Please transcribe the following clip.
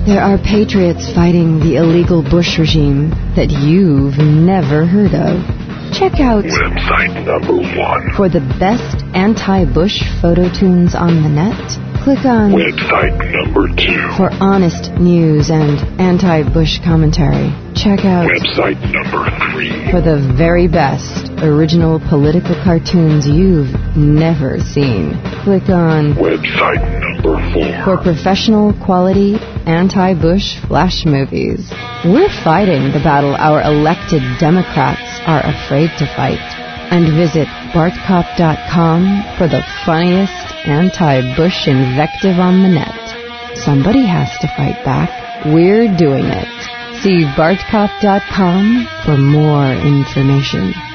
There are patriots fighting the illegal Bush regime that you've never heard of. Check out website number 1 for the best anti-Bush photo tunes on the net. Click on website number 2 for honest news and anti-Bush commentary. Check out website number 3 for the very best original political cartoons you've never seen. Click on website number 4 for professional quality anti-Bush flash movies. We're fighting the battle our elected Democrats are afraid to fight. And visit bartcop.com for the funniest anti-Bush invective on the net. Somebody has to fight back. We're doing it. See bartcop.com for more information.